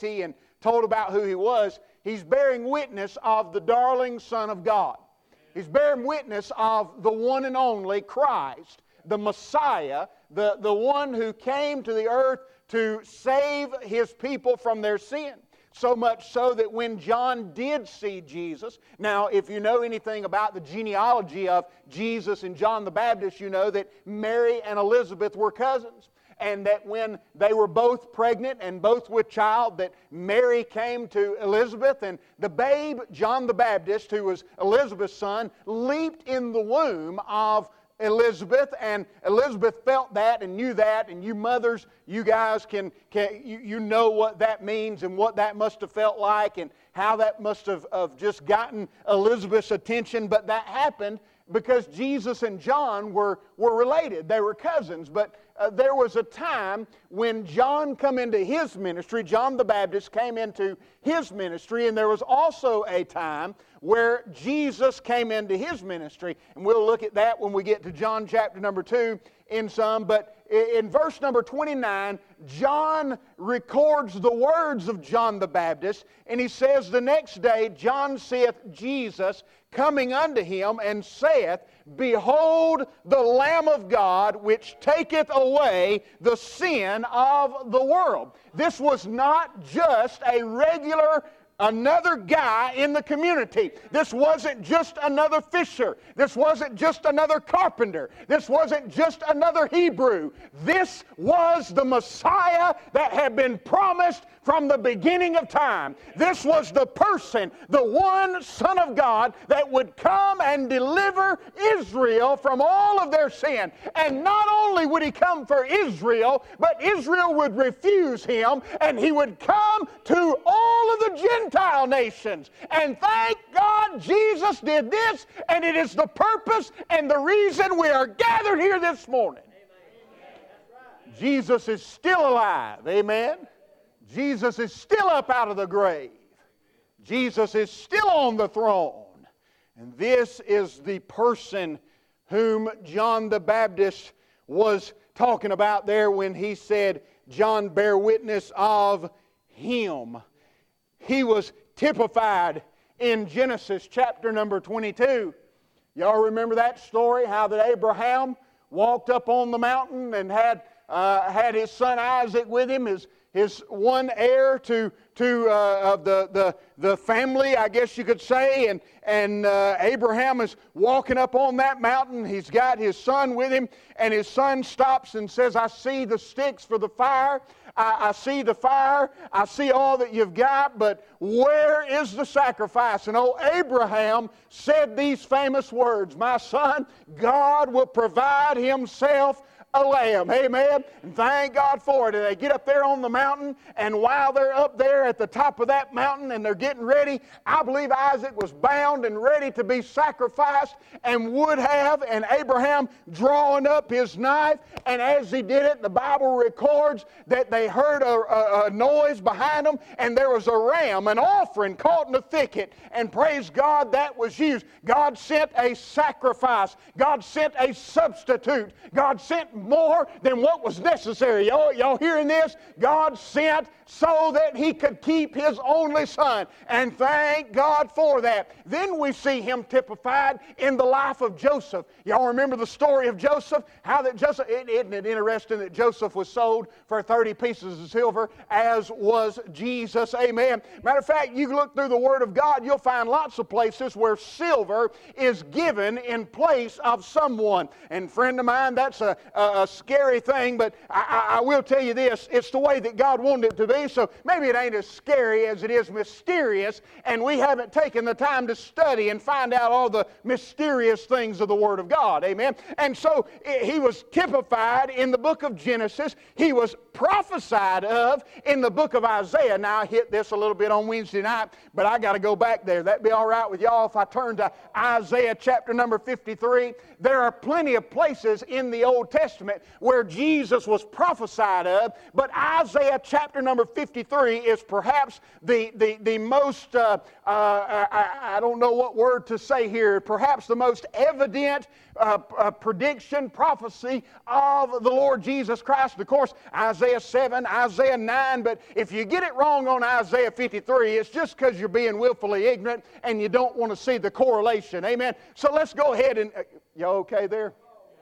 and told about who he was, he's bearing witness of the darling Son of God. He's bearing witness of the one and only Christ, the Messiah, the one who came to the earth to save His people from their sin. So much so that when John did see Jesus, now if you know anything about the genealogy of Jesus and John the Baptist, you know that Mary and Elizabeth were cousins. And that when they were both pregnant and both with child, that Mary came to Elizabeth, and the babe, John the Baptist, who was Elizabeth's son, leaped in the womb of Elizabeth, and Elizabeth felt that and knew that, and you mothers, you guys you know what that means and what that must have felt like and how that must have just gotten Elizabeth's attention. But that happened because Jesus and John were related. They were cousins. But there was a time when John come into his ministry, John the Baptist came into his ministry, and there was also a time where Jesus came into his ministry. And we'll look at that when we get to John chapter number 2 in some. But in verse number 29, John records the words of John the Baptist, and he says, the next day John seeth Jesus coming unto him, and saith, Behold the Lamb of God, which taketh away the sin of the world. This was not just a regular another guy in the community. This wasn't just another fisher. This wasn't just another carpenter. This wasn't just another Hebrew. This was the Messiah that had been promised from the beginning of time. This was the person, the one Son of God that would come and deliver Israel from all of their sin. And not only would He come for Israel, but Israel would refuse Him, and He would come to all of the Gentile nations. And thank God Jesus did this, and it is the purpose and the reason we are gathered here this morning. Amen. Jesus is still alive. Amen. Jesus is still up out of the grave. Jesus is still on the throne. And this is the person whom John the Baptist was talking about there when he said, John bear witness of Him. He was typified in Genesis chapter number 22. Y'all remember that story, how that Abraham walked up on the mountain and had his son Isaac with him, his one heir to the family, I guess you could say, and Abraham is walking up on that mountain. He's got his son with him, and his son stops and says, I see the sticks for the fire. I see the fire. I see all that you've got, but where is the sacrifice? And Abraham said these famous words, my son, God will provide Himself a lamb. Amen. And thank God for it. And they get up there on the mountain, and while they're up there at the top of that mountain and they're getting ready, I believe Isaac was bound and ready to be sacrificed and would have, and Abraham drawing up his knife, and as he did it, the Bible records that they heard a noise behind them, and there was a ram, an offering caught in the thicket, and praise God that was used. God sent a sacrifice. God sent a substitute. God sent more than what was necessary. Y'all hearing this? God sent so that He could keep His only Son. And thank God for that. Then we see Him typified in the life of Joseph. Y'all remember the story of Joseph? How that Joseph, isn't it interesting that Joseph was sold for 30 pieces of silver, as was Jesus? Amen. Matter of fact, you look through the Word of God, you'll find lots of places where silver is given in place of someone. And friend of mine, that's a scary thing, but I will tell you this, it's the way that God wanted it to be, so maybe it ain't as scary as it is mysterious, and we haven't taken the time to study and find out all the mysterious things of the Word of God. Amen. And so He was typified in the book of Genesis. He was prophesied of in the book of Isaiah. Now, I hit this a little bit on Wednesday night, but I got to go back there. That'd be all right with y'all if I turn to Isaiah chapter number 53. There are plenty of places in the Old Testament Testament where Jesus was prophesied of, but Isaiah chapter number 53 is perhaps the most, I don't know what word to say here, perhaps the most evident prediction, prophecy of the Lord Jesus Christ. Of course, Isaiah 7, Isaiah 9, but if you get it wrong on Isaiah 53, it's just because you're being willfully ignorant and you don't want to see the correlation. Amen? So let's go ahead and... you okay there?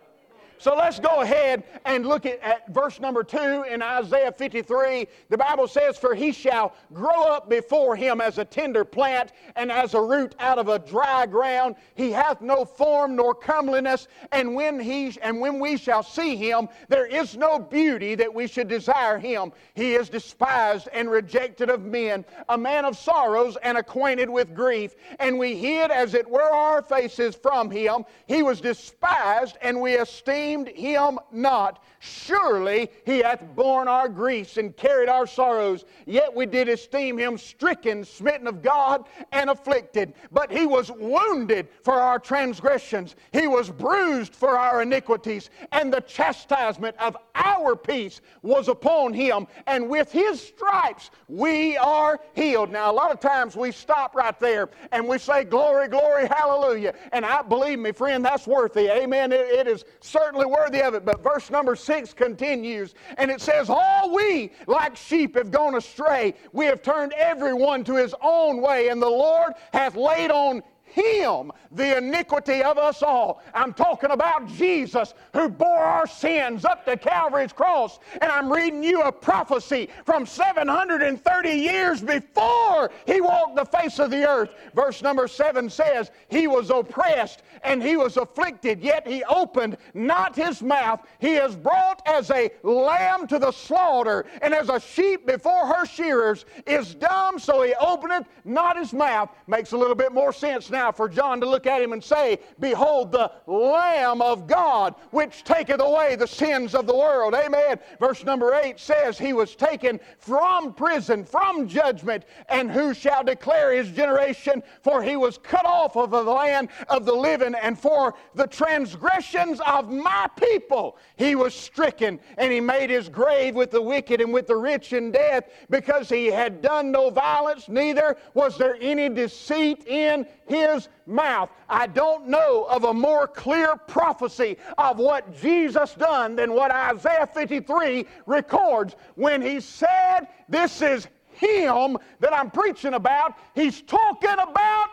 So let's go ahead and look at verse number 2 in Isaiah 53. The Bible says, "For he shall grow up before him as a tender plant, and as a root out of a dry ground. He hath no form nor comeliness, and when we shall see him, there is no beauty that we should desire him. He is despised and rejected of men, a man of sorrows and acquainted with grief. And we hid as it were our faces from him. He was despised, and we esteemed him not. Surely he hath borne our griefs and carried our sorrows. Yet we did esteem him stricken, smitten of God, and afflicted. But he was wounded for our transgressions. He was bruised for our iniquities. And the chastisement of our peace was upon him. And with his stripes we are healed." Now, a lot of times we stop right there and we say, "Glory, glory, hallelujah." And believe me, friend, that's worthy. Amen. It is certainly worthy of it. But verse number 6 continues, and it says, "All we like sheep have gone astray. We have turned everyone to his own way, and the Lord hath laid on him the iniquity of us all." I'm talking about Jesus, who bore our sins up to Calvary's cross. And I'm reading you a prophecy from 730 years before he walked the face of the earth. Verse number 7 says, "He was oppressed and he was afflicted, yet he opened not his mouth. He is brought as a lamb to the slaughter, and as a sheep before her shearers is dumb, so he openeth not his mouth." Makes a little bit more sense now for John to look at him and say, "Behold the Lamb of God, which taketh away the sins of the world." Amen. Verse number 8 says, "He was taken from prison, from judgment, and who shall declare his generation? For he was cut off of the land of the living, and for the transgressions of my people he was stricken, and he made his grave with the wicked and with the rich in death, because he had done no violence, neither was there any deceit in his mouth." I don't know of a more clear prophecy of what Jesus done than what Isaiah 53 records. When he said, "This is him that I'm preaching about," he's talking about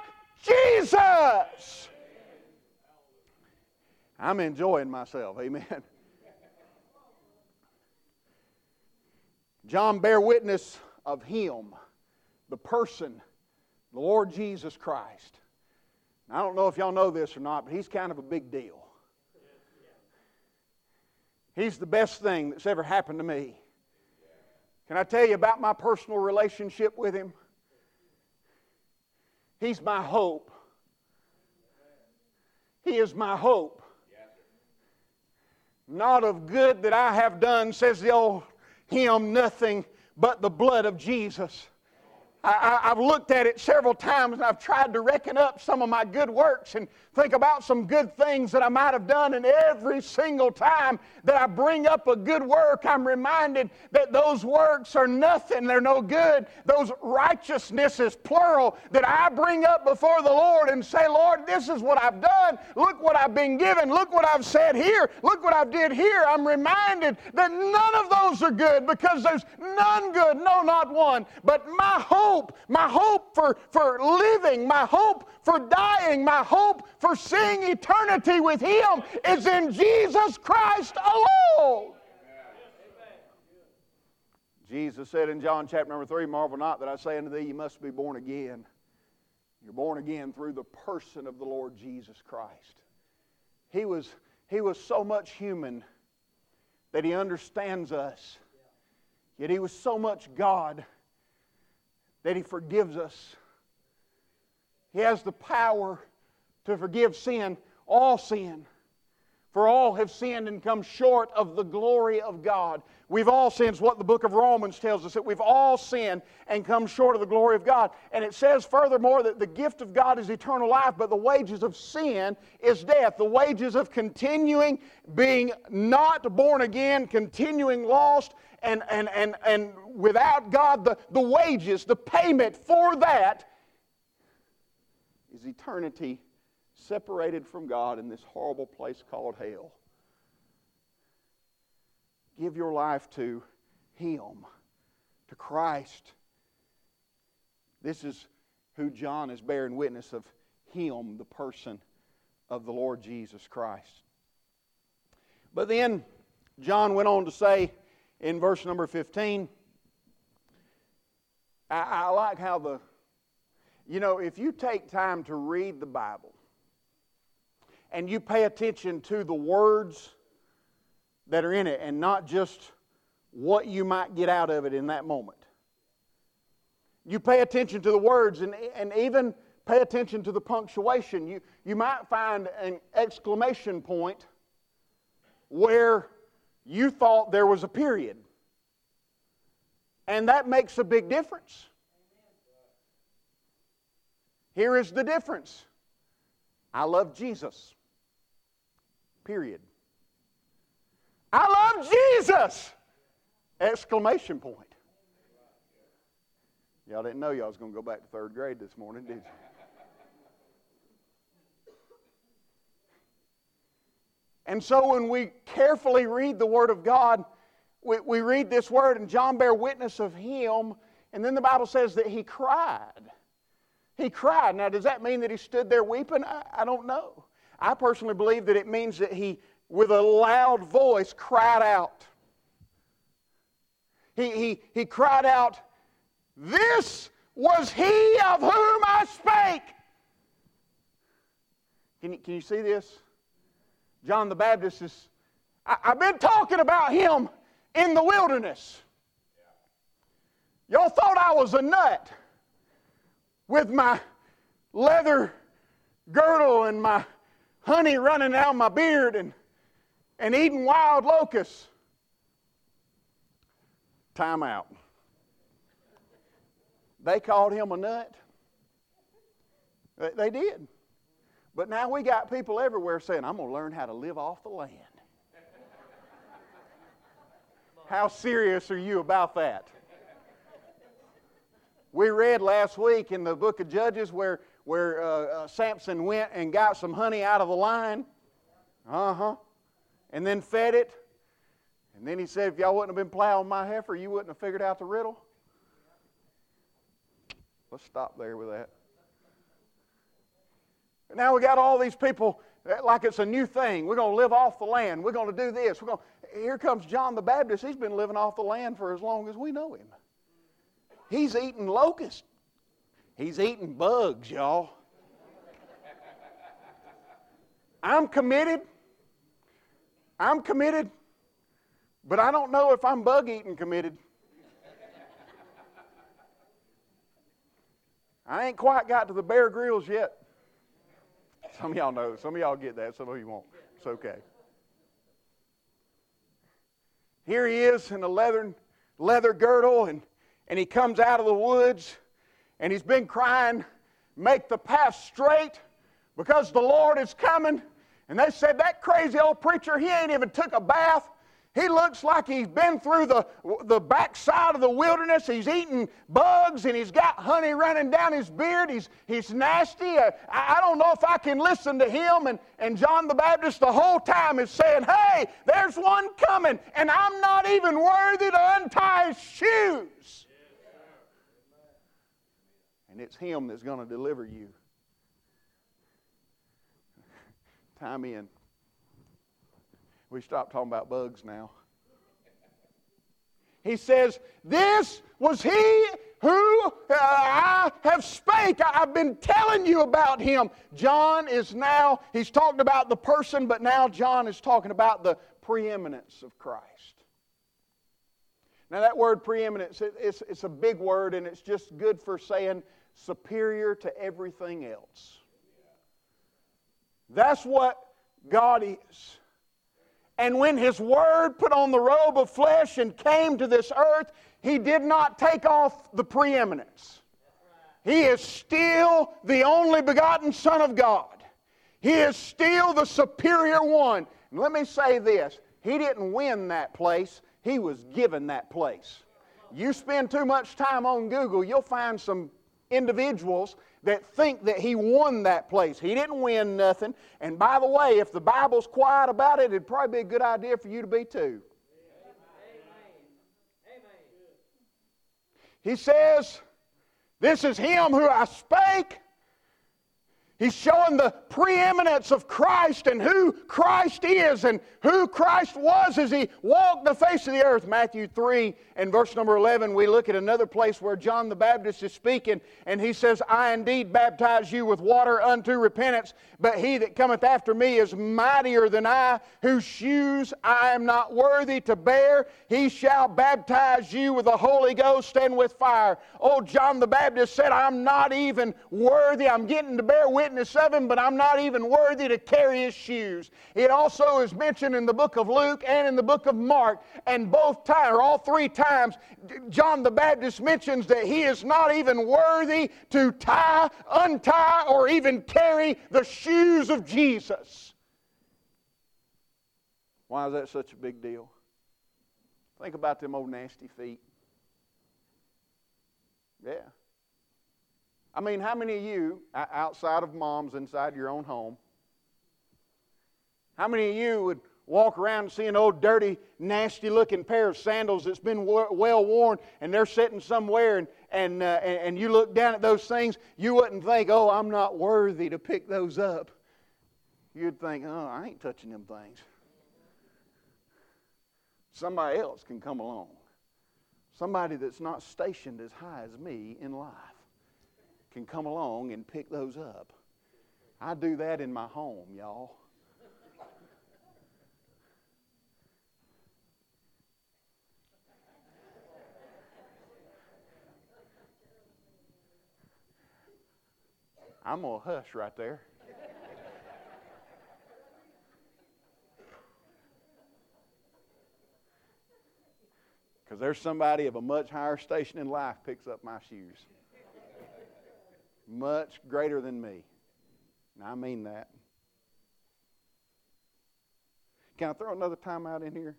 Jesus. I'm enjoying myself. Amen. John bare witness of him, the person, the Lord Jesus Christ. I don't know if y'all know this or not, but he's kind of a big deal. He's the best thing that's ever happened to me. Can I tell you about my personal relationship with him? He's my hope. He is my hope. "Not of good that I have done," says the old hymn, "nothing but the blood of Jesus." I've looked at it several times, and I've tried to reckon up some of my good works and think about some good things that I might have done, and every single time that I bring up a good work, I'm reminded that those works are nothing. They're no good. Those righteousnesses, plural, that I bring up before the Lord and say, "Lord, this is what I've done. Look what I've been given. Look what I've said here. Look what I did here." I'm reminded that none of those are good, because there's none good, no, not one. But my hope for living, my hope for dying, my hope for seeing eternity with him is in Jesus Christ alone. Jesus said in John chapter number 3, "Marvel not that I say unto thee, you must be born again." You're born again through the person of the Lord Jesus Christ. He was so much human that he understands us. Yet he was so much God that he forgives us. He has the power to forgive sin, all sin. For all have sinned and come short of the glory of God. We've all sinned, is what the book of Romans tells us, that we've all sinned and come short of the glory of God. And it says furthermore that the gift of God is eternal life, but the wages of sin is death. The wages of continuing being not born again, continuing lost, and without God, the wages, the payment for that is eternity separated from God in this horrible place called hell. Give your life to Him, to Christ. This is who John is bearing witness of, Him, the person of the Lord Jesus Christ. But then John went on to say in verse number 15, I like how if you take time to read the Bible, and you pay attention to the words that are in it and not just what you might get out of it in that moment. You pay attention to the words and even pay attention to the punctuation. You might find an exclamation point where you thought there was a period. And that makes a big difference. Here is the difference. I love Jesus. Period. I love Jesus! Exclamation point. Y'all didn't know y'all was going to go back to third grade this morning, did you? And so when we carefully read the Word of God, we read this Word, and John bare witness of Him, and then the Bible says that he cried. He cried. Now, does that mean that he stood there weeping? I don't know. I personally believe that it means that he, with a loud voice, cried out. He cried out, "This was he of whom I spake." Can you see this? John the Baptist is, I've been talking about him in the wilderness. Y'all thought I was a nut with my leather girdle and my honey running down my beard and eating wild locusts. Time out. They called him a nut. They did. But now we got people everywhere saying, "I'm going to learn how to live off the land." How serious are you about that? We read last week in the book of Judges where Samson went and got some honey out of the lion. And then fed it. And then he said, if y'all wouldn't have been plowing my heifer, you wouldn't have figured out the riddle. Let's stop there with that. Now we got all these people like it's a new thing. We're going to live off the land. We're going to do this. Here comes John the Baptist. He's been living off the land for as long as we know him. He's eating locusts. He's eating bugs, y'all. I'm committed, but I don't know if I'm bug-eating committed. I ain't quite got to the Bear Grylls yet. Some of y'all know. Some of y'all get that. Some of you won't. It's okay. Here he is in a leather girdle, and he comes out of the woods, and he's been crying, "Make the path straight, because the Lord is coming." And they said, that crazy old preacher, he ain't even took a bath. He looks like he's been through the backside of the wilderness. He's eating bugs, and he's got honey running down his beard. He's nasty. I don't know if I can listen to him. And John the Baptist the whole time is saying, "Hey, there's one coming, and I'm not even worthy to untie his shoes." And it's him that's going to deliver you. Time in. We stop talking about bugs now. He says, "This was he who I have spake." I've been telling you about him. John is now, he's talking about the person, but now John is talking about the preeminence of Christ. Now that word preeminence, it's a big word, and it's just good for saying superior to everything else. That's what God is. And when His Word put on the robe of flesh and came to this earth, He did not take off the preeminence. He is still the only begotten Son of God. He is still the superior one. And let me say this, He didn't win that place, He was given that place. You spend too much time on Google, you'll find some individuals that think that He won that place. He didn't win nothing. And by the way, if the Bible's quiet about it, it'd probably be a good idea for you to be too. He says, this is Him who I spake. He's showing the preeminence of Christ and who Christ is and who Christ was as He walked the face of the earth. Matthew 3 and verse number 11, we look at another place where John the Baptist is speaking, and he says, I indeed baptize you with water unto repentance, but He that cometh after me is mightier than I, whose shoes I am not worthy to bear. He shall baptize you with the Holy Ghost and with fire. Oh, John the Baptist said, I'm not even worthy. I'm getting to bear witness of Him, but I'm not even worthy to carry His shoes. It also is mentioned in the book of Luke and in the book of Mark, and both times, or all three times, John the Baptist mentions that he is not even worthy to tie, untie, or even carry the shoes of Jesus. Why is that such a big deal? Think about them old nasty feet. Yeah. I mean, how many of you, outside of moms, inside your own home, how many of you would walk around and see an old dirty, nasty-looking pair of sandals that's been well worn, and they're sitting somewhere, and you look down at those things, you wouldn't think, oh, I'm not worthy to pick those up. You'd think, oh, I ain't touching them things. Somebody else can come along. Somebody that's not stationed as high as me in life can come along and pick those up. I do that in my home, y'all. I'm going to hush right there. Because there's somebody of a much higher station in life picks up my shoes. Much greater than me. And I mean that. Can I throw another time out in here?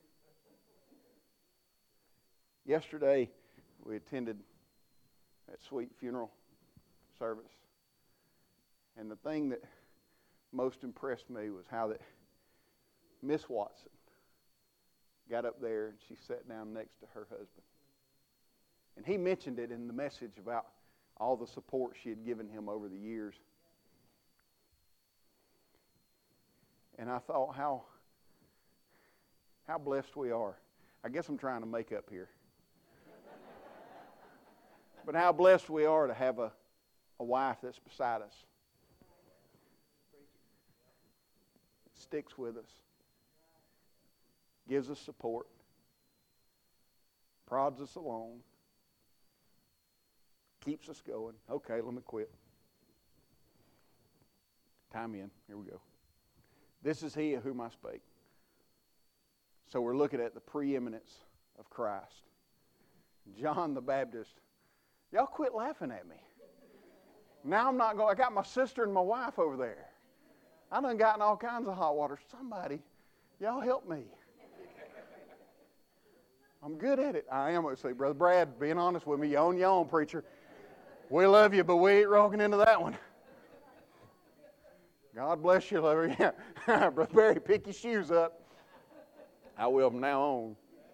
Yesterday, we attended that sweet funeral service. And the thing that most impressed me was how that Miss Watson got up there and she sat down next to her husband. And he mentioned it in the message about all the support she had given him over the years. And I thought how blessed we are. I guess I'm trying to make up here. But how blessed we are to have a wife that's beside us. Sticks with us. Gives us support. Prods us along. Keeps us going. Okay, let me quit. Time in. Here we go. This is He of whom I spake. So we're looking at the preeminence of Christ. John the Baptist. Y'all quit laughing at me. Now I'm not going. I got my sister and my wife over there. I done gotten all kinds of hot water. Somebody, y'all help me. I'm good at it. I am. Let's say, Brother Brad, being honest with me, you own your own, preacher. We love you, but we ain't rocking into that one. God bless you, lover. Yeah. Brother Barry, pick your shoes up. I will from now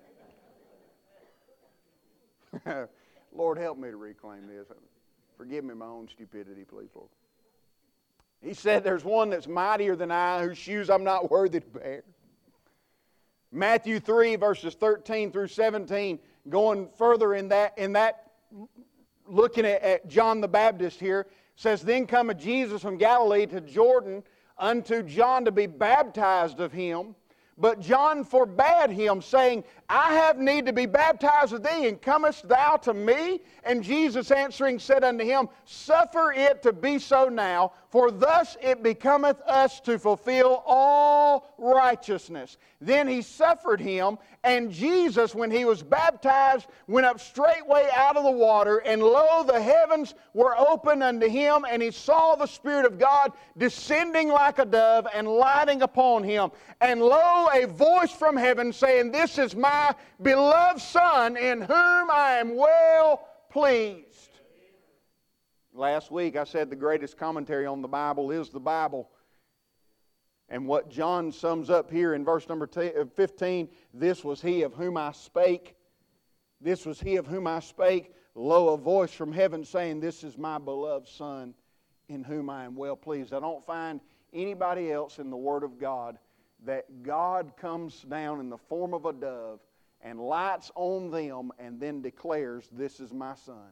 on. Lord, help me to reclaim this. Forgive me my own stupidity, please, Lord. He said, there's one that's mightier than I, whose shoes I'm not worthy to bear. Matthew 3, verses 13 through 17, going further in that looking at John the Baptist here, says, then cometh Jesus from Galilee to Jordan unto John to be baptized of him. But John forbade him, saying, I have need to be baptized of thee, and comest thou to me? And Jesus answering said unto him, suffer it to be so now, For thus it becometh us to fulfill all righteousness. Then he suffered him, and Jesus, when he was baptized, went up straightway out of the water, and lo, the heavens were opened unto him, and he saw the Spirit of God descending like a dove and lighting upon him. And lo, a voice from heaven saying, This is my beloved Son, in whom I am well pleased. Last week I said the greatest commentary on the Bible is the Bible. And what John sums up here in verse number 15, this was he of whom I spake. This was he of whom I spake. Lo, a voice from heaven saying, This is my beloved Son, in whom I am well pleased. I don't find anybody else in the Word of God that God comes down in the form of a dove and lights on them and then declares, This is my Son.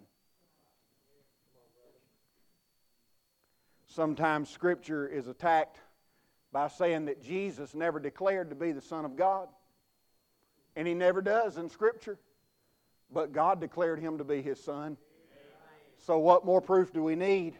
Sometimes Scripture is attacked by saying that Jesus never declared to be the Son of God. And He never does in Scripture. But God declared Him to be His Son. So what more proof do we need?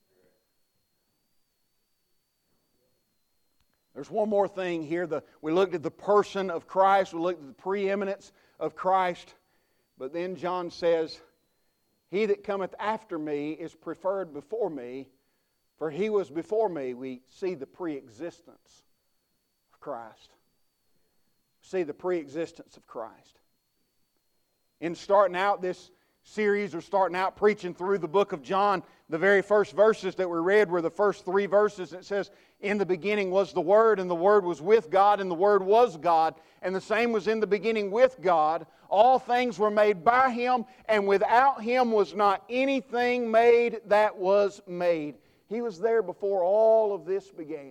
There's one more thing here. We looked at the person of Christ. We looked at the preeminence of Christ. But then John says, He that cometh after me is preferred before me. For He was before me. We see the preexistence of Christ. See the preexistence of Christ. In starting out this series, or starting out preaching through the book of John, the very first verses that we read were the first 3 verses. It says, In the beginning was the Word, and the Word was with God, and the Word was God. And the same was in the beginning with God. All things were made by Him, and without Him was not anything made that was made. He was there before all of this began.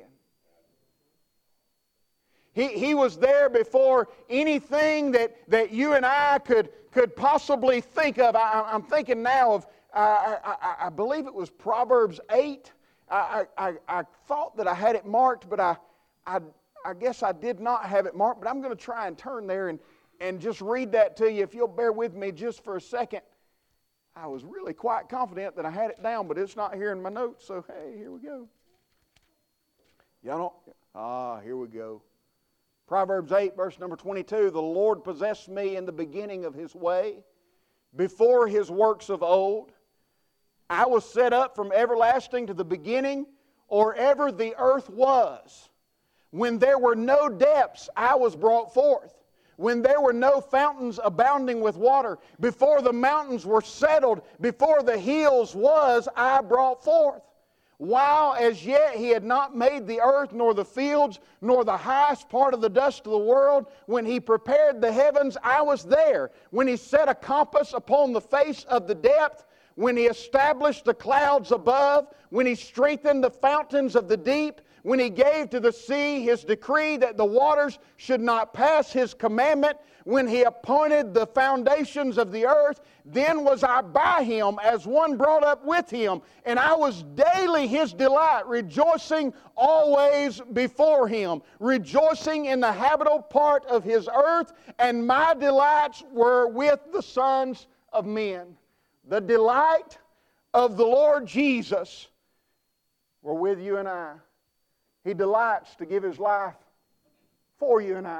He was there before anything that you and I could possibly think of. I'm thinking now of, I believe it was Proverbs 8. I thought that I had it marked, but I guess I did not have it marked. But I'm going to try and turn there and just read that to you. If you'll bear with me just for a second. I was really quite confident that I had it down, but it's not here in my notes, so hey, here we go. Y'all don't? Here we go. Proverbs 8, verse number 22, The Lord possessed me in the beginning of His way, before His works of old. I was set up from everlasting to the beginning, or ever the earth was. When there were no depths, I was brought forth. When there were no fountains abounding with water, before the mountains were settled, before the hills was, I brought forth. While as yet He had not made the earth, nor the fields, nor the highest part of the dust of the world, when He prepared the heavens, I was there. When He set a compass upon the face of the depth, when He established the clouds above, when He strengthened the fountains of the deep, when He gave to the sea His decree that the waters should not pass His commandment, when He appointed the foundations of the earth, then was I by Him as one brought up with Him, and I was daily His delight, rejoicing always before Him, rejoicing in the habitable part of His earth, and my delights were with the sons of men. The delight of the Lord Jesus were with you and I. He delights to give His life for you and I.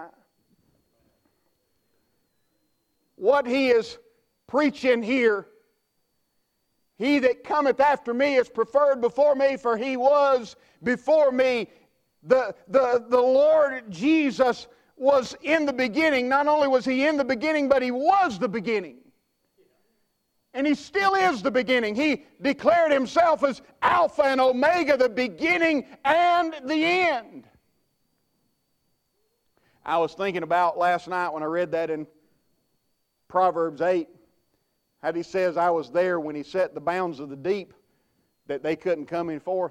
What He is preaching here, He that cometh after me is preferred before me, for He was before me. The Lord Jesus was in the beginning. Not only was He in the beginning, but He was the beginning. And He still is the beginning. He declared Himself as Alpha and Omega, the beginning and the end. I was thinking about last night when I read that in Proverbs 8, how He says, I was there when He set the bounds of the deep, that they couldn't come in forth.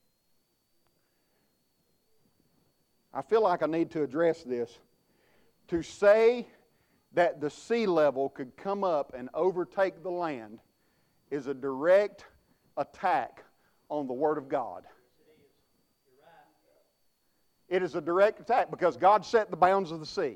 I feel like I need to address this. To say that the sea level could come up and overtake the land is a direct attack on the Word of God. It is a direct attack because God set the bounds of the sea.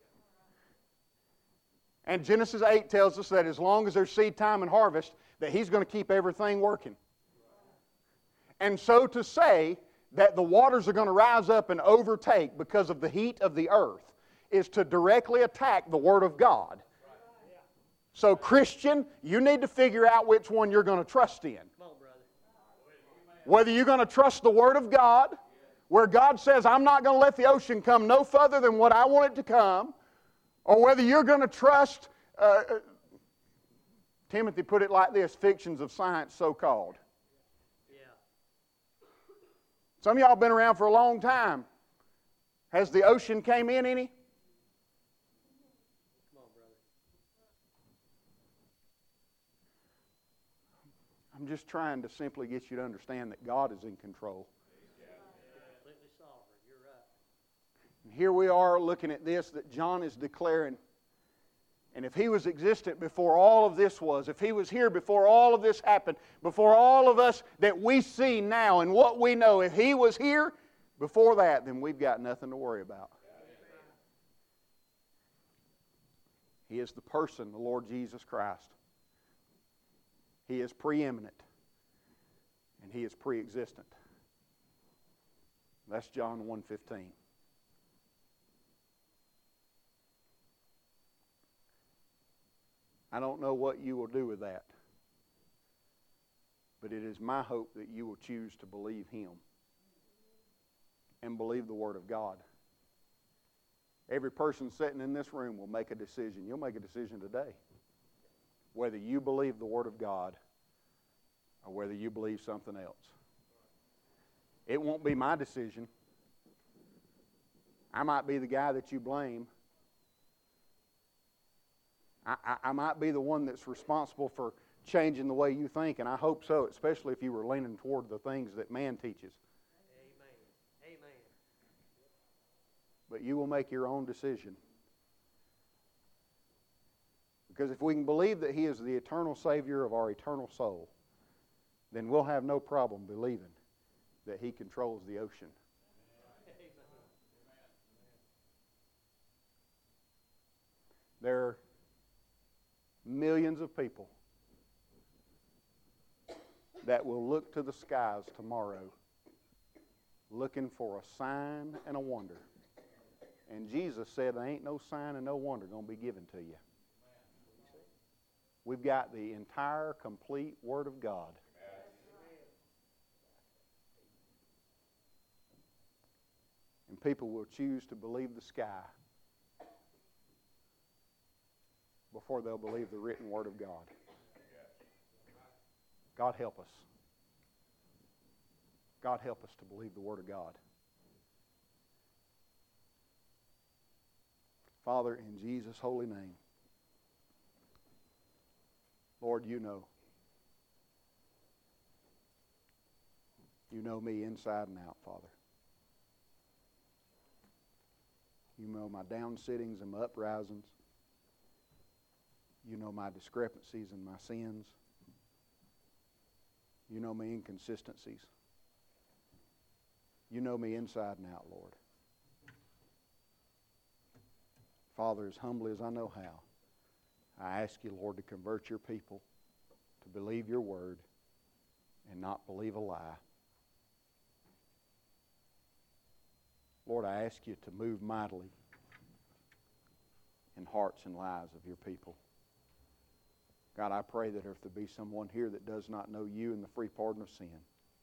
And Genesis 8 tells us that as long as there's seed time and harvest, that He's going to keep everything working. And so to say that the waters are going to rise up and overtake because of the heat of the earth is to directly attack the Word of God. So Christian, you need to figure out which one you're going to trust in. Whether you're going to trust the Word of God, where God says, I'm not going to let the ocean come no further than what I want it to come, or whether you're going to trust, Timothy put it like this, fictions of science so-called. Some of y'all have been around for a long time. Has the ocean came in any? Come on, brother. I'm just trying to simply get you to understand that God is in control. Completely sovereign. You're right. And here we are looking at this that John is declaring. And if he was existent before all of this was, if he was here before all of this happened, before all of us that we see now and what we know, if he was here before that, then we've got nothing to worry about. He is the person, the Lord Jesus Christ. He is preeminent. And He is pre-existent. That's John 1:15. I don't know what you will do with that. But it is my hope that you will choose to believe Him and believe the Word of God. Every person sitting in this room will make a decision. You'll make a decision today. Whether you believe the Word of God or whether you believe something else. It won't be my decision. I might be the guy that you blame. I might be the one that's responsible for changing the way you think, and I hope so, especially if you were leaning toward the things that man teaches. Amen. Amen. But you will make your own decision. Because if we can believe that He is the eternal Savior of our eternal soul, then we'll have no problem believing that He controls the ocean. There are millions of people that will look to the skies tomorrow looking for a sign and a wonder. And Jesus said there ain't no sign and no wonder going to be given to you. We've got the entire, complete Word of God. And people will choose to believe the sky before they'll believe the written Word of God. God help us. God help us to believe the Word of God. Father, in Jesus' holy name, Lord, you know. You know me inside and out, Father. You know my down sittings and my uprisings. You know my discrepancies and my sins. You know my inconsistencies. You know me inside and out, Lord. Father, as humbly as I know how, I ask you, Lord, to convert your people to believe your word and not believe a lie. Lord, I ask you to move mightily in hearts and lives of your people. God, I pray that if there be someone here that does not know you and the free pardon of sin,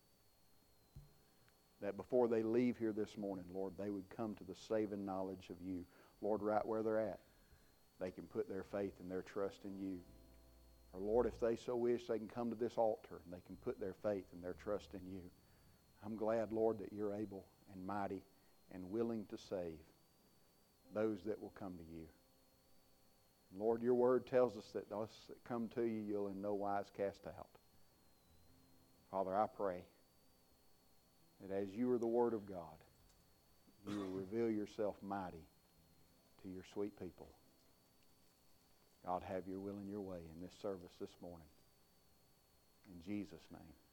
that before they leave here this morning, Lord, they would come to the saving knowledge of you. Lord, right where they're at, they can put their faith and their trust in you. Or Lord, if they so wish, they can come to this altar and they can put their faith and their trust in you. I'm glad, Lord, that you're able and mighty and willing to save those that will come to you. Lord, your word tells us that those that come to you, you'll in no wise cast out. Father, I pray that as you are the Word of God, you will reveal yourself mighty to your sweet people. God, have your will and your way in this service this morning. In Jesus' name.